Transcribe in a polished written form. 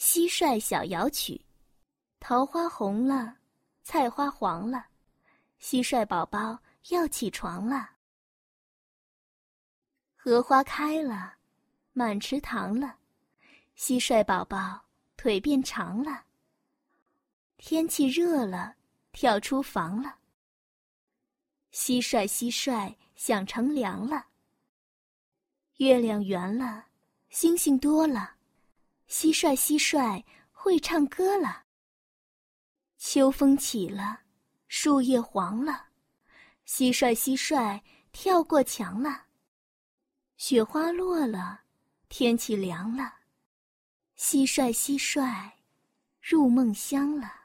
蟋蟀小谣曲。桃花红了，菜花黄了，蟋蟀宝宝要起床了。荷花开了，满池塘了，蟋蟀宝宝腿变长了。天气热了，跳出房了。蟋蟀蟋蟀想乘凉了。月亮圆了，星星多了，蟋蟀蟋蟀会唱歌了。秋风起了，树叶黄了，蟋蟀蟋蟀跳过墙了。雪花落了，天气凉了，蟋蟀蟋蟀入梦乡了。